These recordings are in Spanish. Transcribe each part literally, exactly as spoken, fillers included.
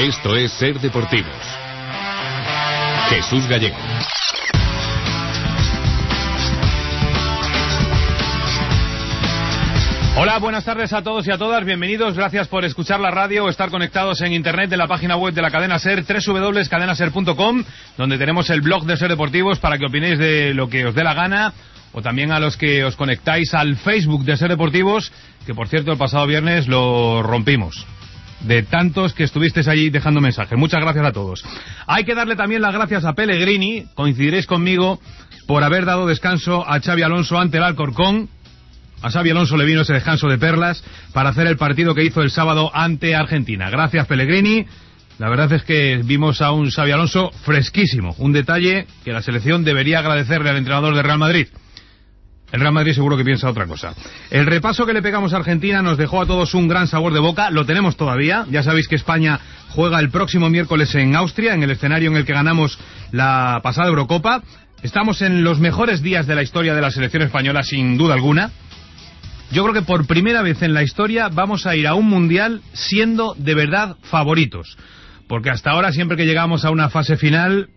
Esto es Ser Deportivos. Jesús Gallego. Hola, buenas tardes a todos y a todas, bienvenidos, gracias por escuchar la radio o estar conectados en internet en la página web de la cadena SER, doble u doble u doble u punto cadena ser punto com, donde tenemos el blog de Ser Deportivos para que opinéis de lo que os dé la gana, o también a los que os conectáis al Facebook de Ser Deportivos, que por cierto el pasado viernes lo rompimos. De tantos que estuvisteis allí dejando mensajes. Muchas gracias a todos. Hay que darle también las gracias a Pellegrini, coincidiréis conmigo, por haber dado descanso a Xabi Alonso ante el Alcorcón. A Xabi Alonso le vino ese descanso de perlas para hacer el partido que hizo el sábado ante Argentina. Gracias, Pellegrini. La verdad es que vimos a un Xabi Alonso fresquísimo. Un detalle que la selección debería agradecerle al entrenador de Real Madrid. El Real Madrid seguro que piensa otra cosa. El repaso que le pegamos a Argentina nos dejó a todos un gran sabor de boca. Lo tenemos todavía. Ya sabéis que España juega el próximo miércoles en Austria, en el escenario en el que ganamos la pasada Eurocopa. Estamos en los mejores días de la historia de la selección española, sin duda alguna. Yo creo que por primera vez en la historia vamos a ir a un mundial siendo de verdad favoritos. Porque hasta ahora, siempre que llegamos a una fase final,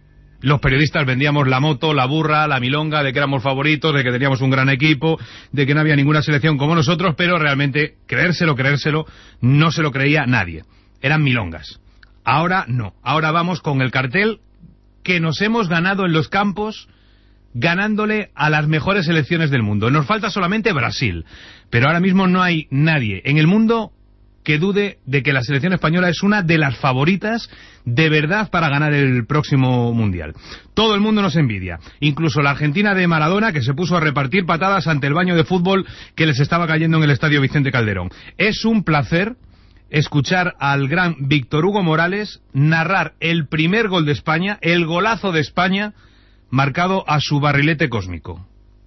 los periodistas vendíamos la moto, la burra, la milonga, de que éramos favoritos, de que teníamos un gran equipo, de que no había ninguna selección como nosotros, pero realmente, creérselo, creérselo, no se lo creía nadie. Eran milongas. Ahora no. Ahora vamos con el cartel que nos hemos ganado en los campos, ganándole a las mejores selecciones del mundo. Nos falta solamente Brasil, pero ahora mismo no hay nadie en el mundo que dude de que la selección española es una de las favoritas de verdad para ganar el próximo mundial. Todo el mundo nos envidia, incluso la Argentina de Maradona, que se puso a repartir patadas ante el baño de fútbol que les estaba cayendo en el estadio Vicente Calderón. Es un placer escuchar al gran Víctor Hugo Morales narrar el primer gol de España, el golazo de España, marcado a su barrilete cósmico.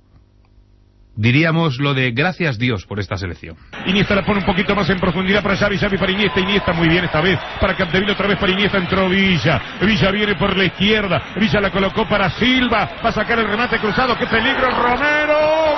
Diríamos lo de gracias Dios por esta selección. Iniesta la pone un poquito más en profundidad para Xavi, Xavi para Iniesta, Iniesta muy bien esta vez para Capdevila, otra vez para Iniesta, entró Villa, Villa viene por la izquierda, Villa la colocó para Silva, va a sacar el remate cruzado, qué peligro, Romero,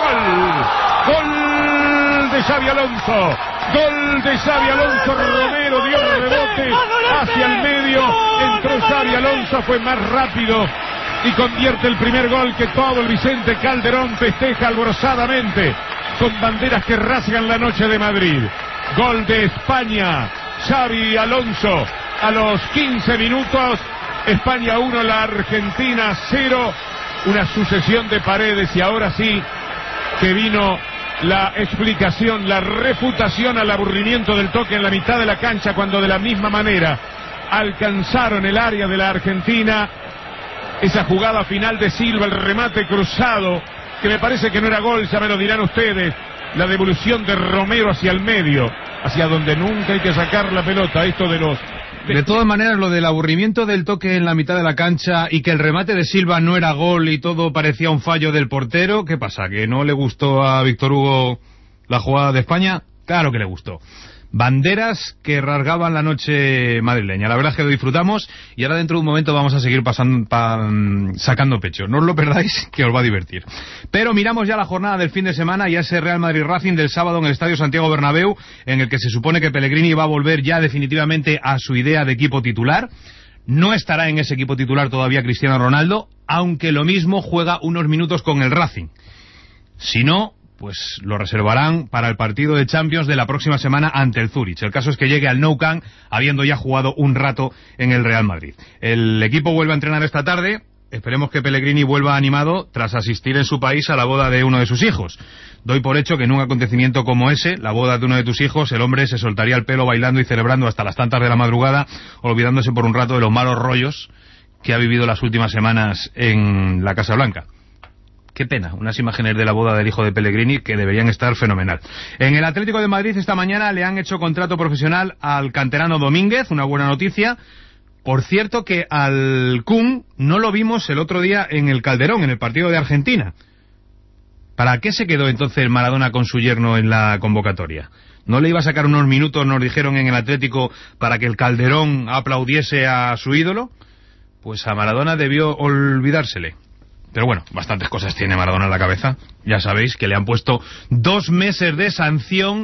gol, gol de Xavi Alonso, gol de Xavi Alonso, Romero dio el rebote hacia el medio, entró Xavi Alonso, fue más rápido y convierte el primer gol que todo el Vicente Calderón festeja alborozadamente con banderas que rasgan la noche de Madrid. Gol de España, Xavi Alonso a los quince minutos, España uno, la Argentina cero, una sucesión de paredes y ahora sí que vino la explicación, la refutación al aburrimiento del toque en la mitad de la cancha cuando de la misma manera alcanzaron el área de la Argentina. Esa jugada final de Silva, el remate cruzado, que me parece que no era gol, ya me lo dirán ustedes. La devolución de Romero hacia el medio, hacia donde nunca hay que sacar la pelota. Esto de los... De, de todas maneras, lo del aburrimiento del toque en la mitad de la cancha y que el remate de Silva no era gol y todo parecía un fallo del portero, ¿qué pasa? ¿Que no le gustó a Víctor Hugo la jugada de España? Claro que le gustó. Banderas que rasgaban la noche madrileña. La verdad es que lo disfrutamos y ahora dentro de un momento vamos a seguir pasando, pa, sacando pecho. No os lo perdáis, que os va a divertir. Pero miramos ya la jornada del fin de semana y a ese Real Madrid Racing del sábado en el Estadio Santiago Bernabéu, en el que se supone que Pellegrini va a volver ya definitivamente a su idea de equipo titular. No estará en ese equipo titular todavía Cristiano Ronaldo, aunque lo mismo juega unos minutos con el Racing. Si no, pues lo reservarán para el partido de Champions de la próxima semana ante el Zurich. El caso es que llegue al Nou Camp habiendo ya jugado un rato en el Real Madrid. El equipo vuelve a entrenar esta tarde. Esperemos que Pellegrini vuelva animado tras asistir en su país a la boda de uno de sus hijos. Doy por hecho que en un acontecimiento como ese, la boda de uno de tus hijos, el hombre se soltaría el pelo bailando y celebrando hasta las tantas de la madrugada, olvidándose por un rato de los malos rollos que ha vivido las últimas semanas en la Casa Blanca. Qué pena, unas imágenes de la boda del hijo de Pellegrini que deberían estar fenomenal. En el Atlético de Madrid esta mañana le han hecho contrato profesional al canterano Domínguez, una buena noticia. Por cierto que al Kun no lo vimos el otro día en el Calderón, en el partido de Argentina. ¿Para qué se quedó entonces Maradona con su yerno en la convocatoria? ¿No le iba a sacar unos minutos, nos dijeron en el Atlético, para que el Calderón aplaudiese a su ídolo? Pues a Maradona debió olvidársele. Pero bueno, bastantes cosas tiene Maradona en la cabeza. Ya sabéis que le han puesto dos meses de sanción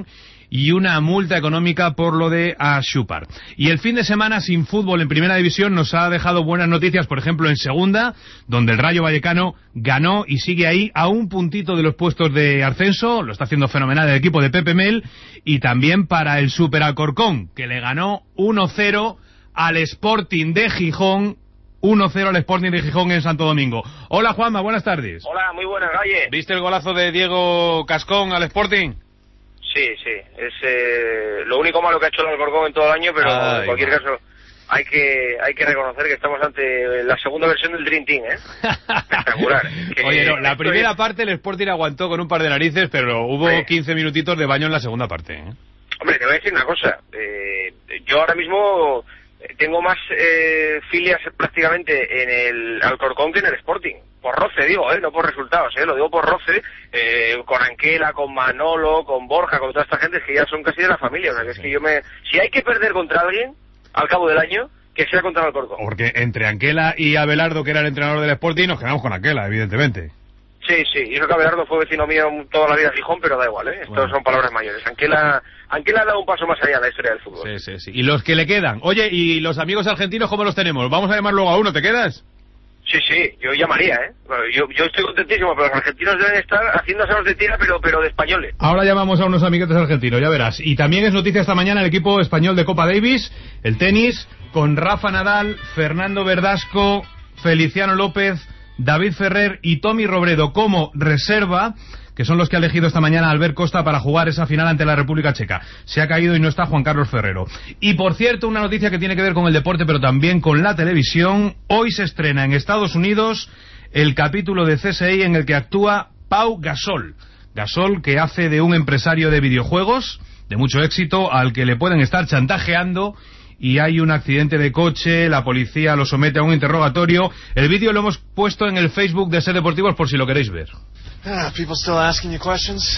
y una multa económica por lo de Axúcar. Y el fin de semana sin fútbol en Primera División nos ha dejado buenas noticias, por ejemplo en Segunda, donde el Rayo Vallecano ganó y sigue ahí a un puntito de los puestos de ascenso, lo está haciendo fenomenal el equipo de Pepe Mel, y también para el Super Alcorcón, que le ganó uno cero al Sporting de Gijón, uno cero al Sporting de Gijón en Santo Domingo. Hola Juanma, buenas tardes. Hola, muy buenas, Galle. ¿Viste el golazo de Diego Cascón al Sporting? Sí, sí, es eh, lo único malo que ha hecho el Alcorcón en todo el año, pero Ay, en cualquier caso hay que hay que reconocer que estamos ante la segunda versión del Dream Team, ¿eh? Espectacular. Que Oye, no, la primera es... parte el Sporting aguantó con un par de narices, pero hubo sí. quince minutitos de baño en la segunda parte, ¿eh? Hombre, te voy a decir una cosa, eh, yo ahora mismo tengo más eh, filias prácticamente en el Alcorcón que en el Sporting. Por roce, digo, ¿eh? No por resultados, ¿eh? Lo digo por roce, eh, con Anquela, con Manolo, con Borja, con toda esta gente, es que ya son casi de la familia. O sea, que es que yo me... Si hay que perder contra alguien, al cabo del año, que sea contra el Alcorcón. Porque entre Anquela y Abelardo, que era el entrenador del Sporting, nos quedamos con Anquela, evidentemente. Sí, sí, y eso que Abelardo fue vecino mío toda la vida en Gijón, pero da igual, ¿eh? Estos bueno. son palabras mayores. Anquela... Anquela ha dado un paso más allá de la historia del fútbol. Sí, sí, sí. Y los que le quedan. Oye, ¿y los amigos argentinos cómo los tenemos? Vamos a llamar luego a uno, ¿te quedas? Sí, sí, yo llamaría, ¿eh? Bueno, yo, yo estoy contentísimo, pero los argentinos deben estar haciendo asados de tira, pero, pero de españoles. Ahora llamamos a unos amiguetes argentinos, ya verás. Y también es noticia esta mañana el equipo español de Copa Davis, el tenis, con Rafa Nadal, Fernando Verdasco, Feliciano López, David Ferrer y Tommy Robredo como reserva, que son los que ha elegido esta mañana Albert Costa para jugar esa final ante la República Checa. Se ha caído y no está Juan Carlos Ferrero. Y por cierto, una noticia que tiene que ver con el deporte, pero también con la televisión. Hoy se estrena en Estados Unidos el capítulo de C S I en el que actúa Pau Gasol. Gasol, que hace de un empresario de videojuegos de mucho éxito al que le pueden estar chantajeando, y hay un accidente de coche, la policía lo somete a un interrogatorio. El vídeo lo hemos puesto en el Facebook de Ser Deportivos por si lo queréis ver. Ah, people still asking you questions?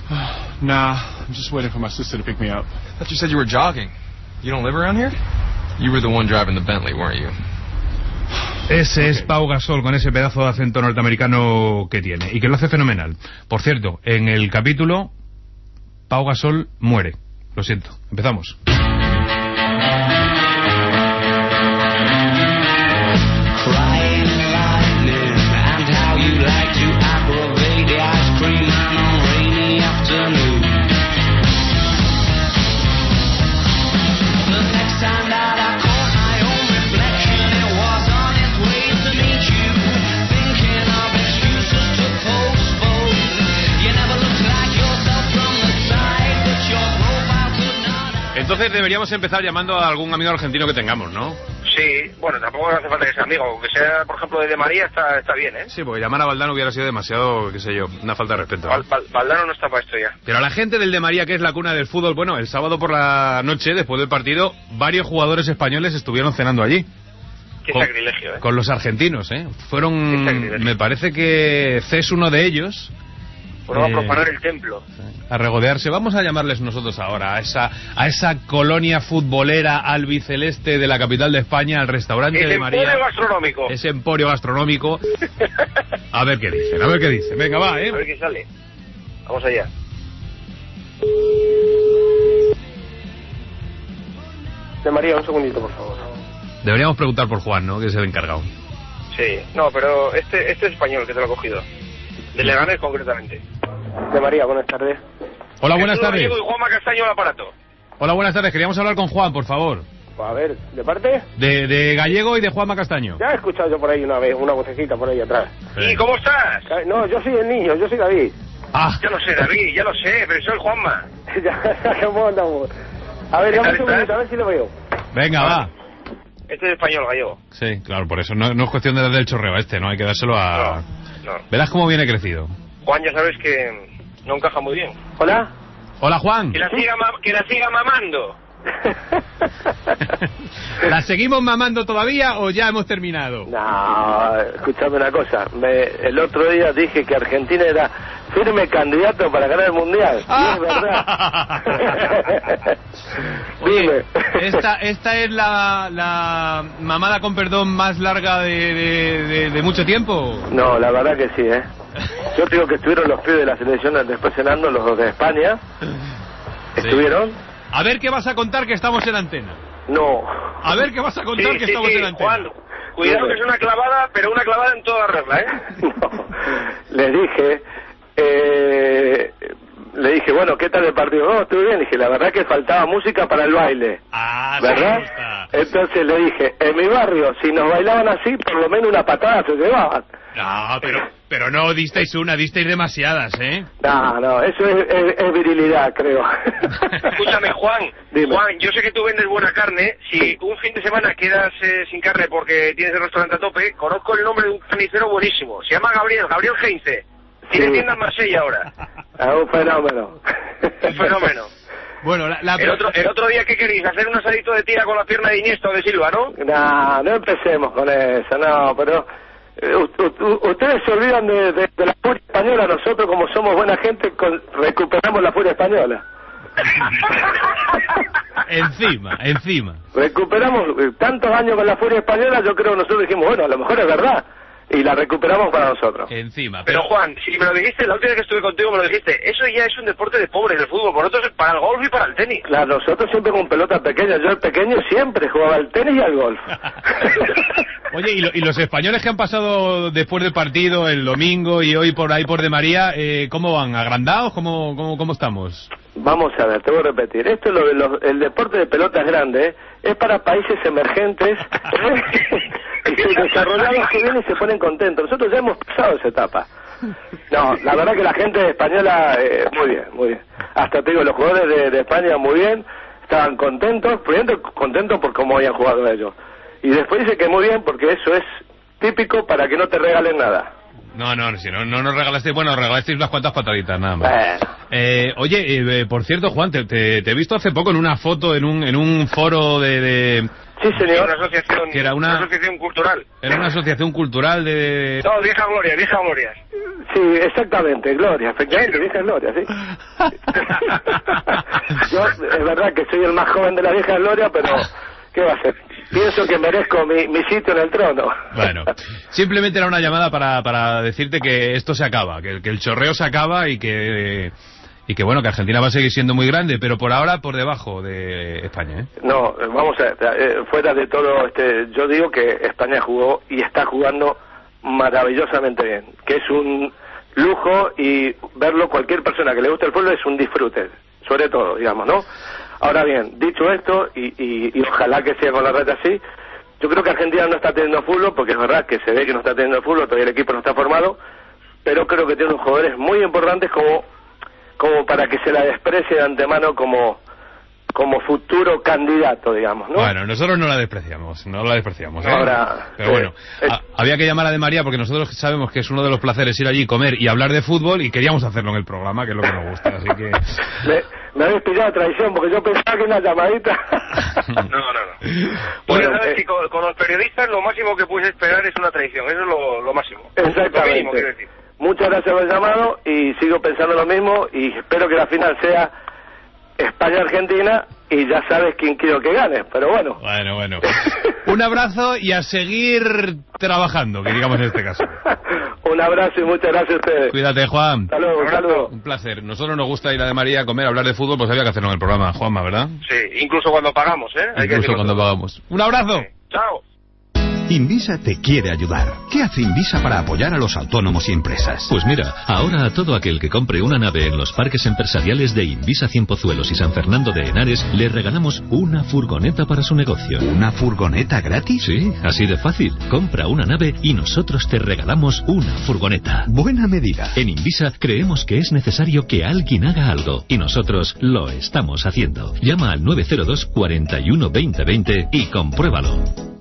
Nah, I'm just waiting for my sister to pick me up. I thought you said you were jogging. You don't live around here? You were the one driving the Bentley, weren't you? Ese okay. es Pau Gasol, con ese pedazo de acento norteamericano que tiene, y que lo hace fenomenal. Por cierto, en el capítulo, Pau Gasol muere. Lo siento. Empezamos. Entonces deberíamos empezar llamando a algún amigo argentino que tengamos, ¿no? Sí, bueno, tampoco hace falta que sea amigo, aunque sea, por ejemplo, de De María, está, está bien, ¿eh? Sí, porque llamar a Valdano hubiera sido demasiado, qué sé yo, una falta de respeto. Val, Val, Valdano no está para esto ya. Pero la gente del De María, que es la cuna del fútbol, bueno, el sábado por la noche, después del partido, varios jugadores españoles estuvieron cenando allí. Qué con, sacrilegio, ¿eh? Con los argentinos, ¿eh? Fueron, me parece que C es uno de ellos. Fueron eh, a profanar el templo. A regodearse. Vamos a llamarles nosotros ahora a esa a esa colonia futbolera albiceleste de la capital de España, al restaurante ese de María. Ese emporio gastronómico. Ese emporio gastronómico. A ver qué dicen, a ver qué dicen. Venga, va, ¿eh? A ver qué sale. Vamos allá. De María, un segundito, por favor. Deberíamos preguntar por Juan, ¿no? Que es el encargado. Sí, no, pero este este es español, que te lo ha cogido. De Leganés, concretamente. De María, buenas tardes. Hola, buenas tardes. Gallego y Juanma Castaño al aparato. Hola, buenas tardes. Queríamos hablar con Juan, por favor. A ver, ¿de parte? De, de Gallego y de Juanma Castaño. Ya he escuchado yo por ahí una vez, una vocecita por ahí atrás. Sí. ¿Y cómo estás? No, yo soy el niño, yo soy David. Ah. Ya lo sé, David, ya lo sé, pero soy el Juanma. Ya, ¿cómo andamos? A ver, dame un segundito, a ver si lo veo. Venga, va. va. Este es español, Gallego. Sí, claro, por eso no, no es cuestión de darle el chorreo a este, ¿no? Hay que dárselo a... No, no. Verás cómo viene crecido. Juan, ya sabes que no encaja muy bien. ¿Hola? Hola, Juan. Que la siga, ma que la siga mamando. ¿La seguimos mamando todavía o ya hemos terminado? No, escúchame una cosa. Me, el otro día dije que Argentina era firme candidato para ganar el Mundial. Y es verdad. Oye, esta, esta es la, la mamada con perdón más larga de, de, de, de mucho tiempo. No, la verdad que sí, ¿eh? Yo digo que estuvieron los pies de la selección después cenando, los de España. ¿Estuvieron? Sí. A ver qué vas a contar que estamos en antena. No. A ver qué vas a contar sí, que sí, estamos sí, en antena. Juan, cuidado que es una clavada, pero una clavada en toda regla, ¿eh? No. Les dije, eh, le dije, bueno, ¿qué tal el partido? No, estuve bien. Dije, la verdad que faltaba música para el baile. Ah, ¿verdad? Sí, entonces le dije, en mi barrio, si nos bailaban así, por lo menos una patada se llevaban. No, pero, pero no disteis una, disteis demasiadas, ¿eh? No, no, eso es, es, es virilidad, creo. Escúchame, Juan. Dime. Juan, yo sé que tú vendes buena carne. Si un fin de semana quedas eh, sin carne porque tienes el restaurante a tope, conozco el nombre de un carnicero buenísimo. Se llama Gabriel, Gabriel Heinze. Tiene Sí. tienda en Marsella ahora. Es un fenómeno. Un fenómeno. Bueno, la, la... El otro, el otro día, ¿qué queréis? ¿Hacer un asadito de tira con la pierna de Iniesta o de Silva, no? No, no empecemos con eso, no, pero eh, u- u- ustedes se olvidan de, de, de la furia española. Nosotros, como somos buena gente, con, recuperamos la furia española. Encima, encima. Recuperamos eh, tantos años con la furia española. Yo creo que nosotros dijimos, bueno, a lo mejor es verdad, y la recuperamos para nosotros. Encima. Pero Juan, si me lo dijiste, la última vez que estuve contigo me lo dijiste, eso ya es un deporte de pobres, el fútbol, por otros para el golf y para el tenis. Claro, nosotros siempre con pelotas pequeñas. Yo el pequeño siempre jugaba al tenis y al golf. Oye, ¿y, lo, y los españoles que han pasado después del partido, el domingo y hoy por ahí por de María, eh, ¿cómo van? ¿Agrandados? ¿Cómo, cómo, cómo estamos? Vamos a ver, te voy a repetir. Esto es lo de los, el deporte de pelotas grandes, ¿eh? Es para países emergentes y sus desarrollados que vienen y se ponen contentos. Nosotros ya hemos pasado esa etapa. No, la verdad que la gente española, eh, muy bien, muy bien. Hasta te digo, los jugadores de, de España muy bien, estaban contentos, primero contentos por cómo habían jugado ellos. Y después dice que muy bien porque eso es típico para que no te regalen nada. No, no, si no, no nos regalasteis, bueno, regalasteis unas cuantas pataditas, nada más. Bueno. Eh, oye, eh, por cierto, Juan, te, te, te he visto hace poco en una foto, en un, en un foro de... de Sí, Sí, señor. una asociación, Que era una- una asociación cultural. era una asociación cultural de... No, vieja gloria, vieja gloria. Sí, exactamente, Gloria, efectivamente, vieja Gloria, sí. Yo, es verdad que soy el más joven de la vieja Gloria, pero ¿qué va a ser? Pienso que merezco mi, mi sitio en el trono. Bueno, simplemente era una llamada para, para decirte que esto se acaba, que, que el chorreo se acaba y que... Y que bueno, que Argentina va a seguir siendo muy grande, pero por ahora por debajo de España, ¿eh? No, vamos a ver, eh, fuera de todo, este, yo digo que España jugó y está jugando maravillosamente bien, que es un lujo y verlo cualquier persona que le guste el fútbol es un disfrute, sobre todo, digamos, ¿no? Ahora bien, dicho esto, y, y, y ojalá que sea con la reta así, yo creo que Argentina no está teniendo fútbol, porque es verdad que se ve que no está teniendo fútbol, todavía el equipo no está formado, pero creo que tiene unos jugadores muy importantes como como para que se la desprecie de antemano como como futuro candidato, digamos, ¿no? Bueno, nosotros no la despreciamos, no la despreciamos, ¿eh? Ahora, pero eh, bueno, eh, a- había que llamar a De María porque nosotros sabemos que es uno de los placeres ir allí, comer y hablar de fútbol y queríamos hacerlo en el programa, que es lo que nos gusta, así que... Me, me habéis pillado traición porque yo pensaba que una llamadita. No, no, no. Bueno, Bueno, sabes eh, que con, con los periodistas lo máximo que puedes esperar es una traición, eso es lo, lo máximo. Lo mínimo, quiero Exactamente. decir. Muchas gracias por el llamado y sigo pensando lo mismo y espero que la final sea España-Argentina y ya sabes quién quiero que gane, pero bueno. Bueno, bueno. Un abrazo y a seguir trabajando, que digamos en este caso. Un abrazo y muchas gracias a ustedes. Cuídate, Juan. Hasta luego, un saludo. Un placer. Nosotros nos gusta ir a De María a comer, a hablar de fútbol, pues había que hacerlo en el programa, Juanma, ¿verdad? Sí, incluso cuando pagamos, ¿eh? Hay que Incluso decirlo cuando todo. pagamos. Un abrazo. Sí. Chao. Invisa te quiere ayudar. ¿Qué hace Invisa para apoyar a los autónomos y empresas? Pues mira, ahora a todo aquel que compre una nave en los parques empresariales de Invisa Cienpozuelos y San Fernando de Henares, le regalamos una furgoneta para su negocio. ¿Una furgoneta gratis? Sí, así de fácil. Compra una nave y nosotros te regalamos una furgoneta. Buena medida. En Invisa creemos que es necesario que alguien haga algo y nosotros lo estamos haciendo. Llama al nueve cero dos, cuarenta y uno, veinte veinte y compruébalo.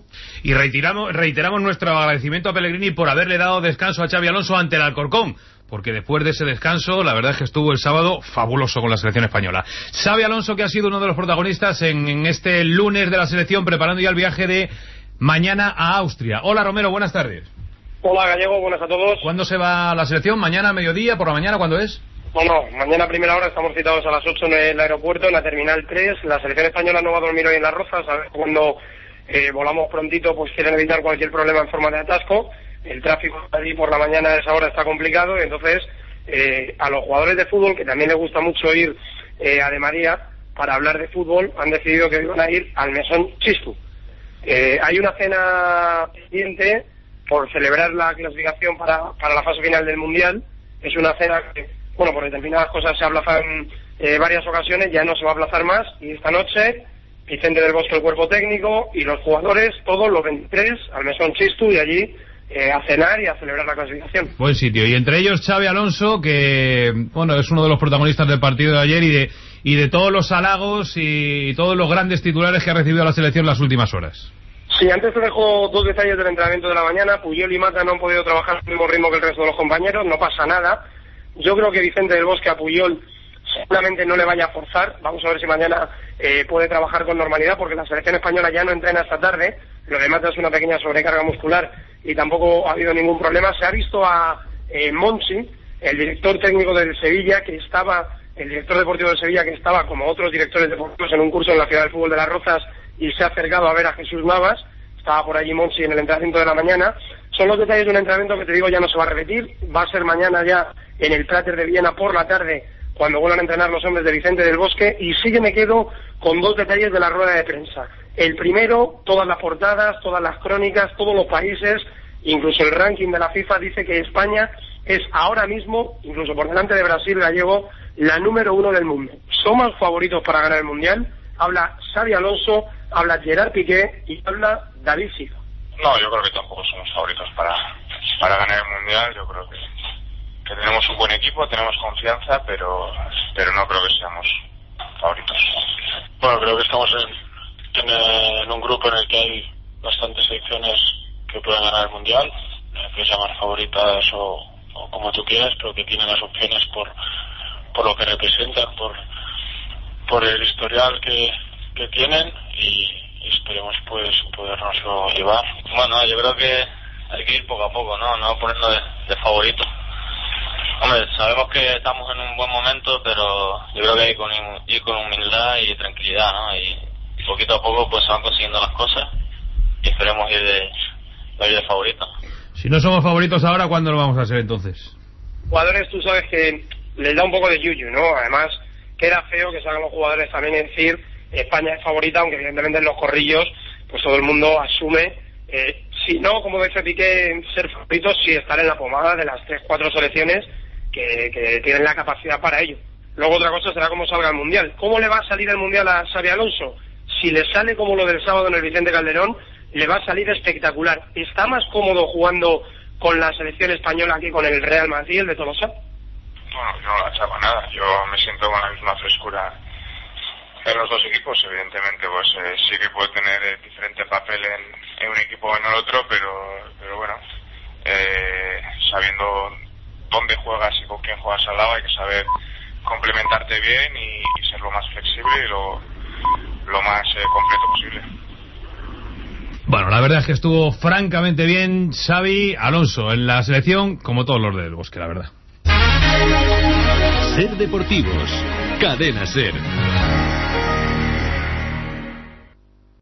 Y reiteramos, reiteramos nuestro agradecimiento a Pellegrini por haberle dado descanso a Xabi Alonso ante el Alcorcón, porque después de ese descanso, la verdad es que estuvo el sábado fabuloso con la selección española. Xabi Alonso, que ha sido uno de los protagonistas en, en este lunes de la selección, preparando ya el viaje de mañana a Austria. Hola Romero, buenas tardes. Hola Gallego, buenas a todos. ¿Cuándo se va la selección? ¿Mañana, mediodía, por la mañana? ¿Cuándo es? No, no, mañana a primera hora estamos citados a las ocho en el aeropuerto, en la Terminal tres. La selección española no va a dormir hoy en Las Rozas, a ver cuando eh, volamos prontito, pues quieren evitar cualquier problema en forma de atasco. El tráfico allí por la mañana a esa hora está complicado, y entonces eh, a los jugadores de fútbol, que también les gusta mucho ir eh, a De María para hablar de fútbol, han decidido que iban a ir al Mesón Chistu. Eh, hay una cena pendiente por celebrar la clasificación para, para la fase final del Mundial. Es una cena que, bueno, por determinadas cosas se ha aplazado en eh, varias ocasiones, ya no se va a aplazar más, y esta noche Vicente del Bosque, el cuerpo técnico, y los jugadores, todos los veintitrés, al Mesón Chistu, y allí eh, a cenar y a celebrar la clasificación. Buen sitio, y entre ellos Xabi Alonso, que bueno, es uno de los protagonistas del partido de ayer y de, y de todos los halagos y todos los grandes titulares que ha recibido la selección en las últimas horas. Sí, antes te dejo dos detalles del entrenamiento de la mañana. Puyol y Mata no han podido trabajar al mismo ritmo que el resto de los compañeros, no pasa nada. Yo creo que Vicente del Bosque a Puyol seguramente no le vaya a forzar. Vamos a ver si mañana eh, puede trabajar con normalidad, porque la selección española ya no entrena esta tarde. Lo de Mata es una pequeña sobrecarga muscular y tampoco ha habido ningún problema. Se ha visto a eh, Monchi, el director técnico del Sevilla, que estaba, el director deportivo del Sevilla, que estaba como otros directores deportivos en un curso en la Ciudad del Fútbol de Las Rozas, y se ha acercado a ver a Jesús Navas. Estaba por allí Monchi en el entrenamiento de la mañana. Son los detalles de un entrenamiento que, te digo, ya no se va a repetir. Va a ser mañana ya en el Prater de Viena por la tarde, cuando vuelvan a entrenar los hombres de Vicente del Bosque. Y sí que me quedo con dos detalles de la rueda de prensa. El primero, todas las portadas, todas las crónicas, todos los países, incluso el ranking de la FIFA dice que España es ahora mismo, incluso por delante de Brasil gallego, la número uno del mundo. Somos favoritos para ganar el Mundial. Habla Xabi Alonso, habla Gerard Piqué y habla David Silva. No, yo creo que tampoco somos favoritos para, para ganar el Mundial. Yo creo que, que tenemos un buen equipo, tenemos confianza, pero pero no creo que seamos favoritos. Bueno, creo que estamos en, en, en un grupo en el que hay bastantes selecciones que pueden ganar el Mundial. Puedes llamar favoritas o, o como tú quieras, pero que tienen las opciones por, por lo que representan, por, por el historial que, que tienen, y y esperemos pues podernoslo llevar. Bueno, yo creo que hay que ir poco a poco, ¿no? No poniendo de, de favorito. Hombre, sabemos que estamos en un buen momento, pero yo creo que hay que ir con humildad y tranquilidad, ¿no? Y poquito a poco pues se van consiguiendo las cosas y esperemos ir de, ir de favorito. Si no somos favoritos ahora, ¿cuándo lo vamos a ser entonces? Jugadores, tú sabes que les da un poco de yuyu, ¿no? Además, queda feo que salgan los jugadores también en decir España es favorita, aunque evidentemente en los corrillos pues todo el mundo asume, eh, si no, como dice Piqué, ser favoritos, sí estar en la pomada de las tres, cuatro selecciones que, que tienen la capacidad para ello. Luego otra cosa será cómo salga el Mundial. ¿Cómo le va a salir el Mundial a Xabi Alonso? Si le sale como lo del sábado en el Vicente Calderón, le va a salir espectacular. ¿Está más cómodo jugando con la selección española que con el Real Madrid, el de Tolosa? Bueno, yo no la achaco nada. Yo me siento con la misma frescura en los dos equipos. Evidentemente pues eh, sí que puede tener eh, diferente papel en, en un equipo o en el otro, pero pero bueno, eh, sabiendo dónde juegas y con quién juegas al lado, hay que saber complementarte bien y, y ser lo más flexible y lo, lo más eh, completo posible. Bueno, la verdad es que estuvo francamente bien Xabi Alonso en la selección, como todos los del Bosque, la verdad. Ser Deportivos, Cadena Ser.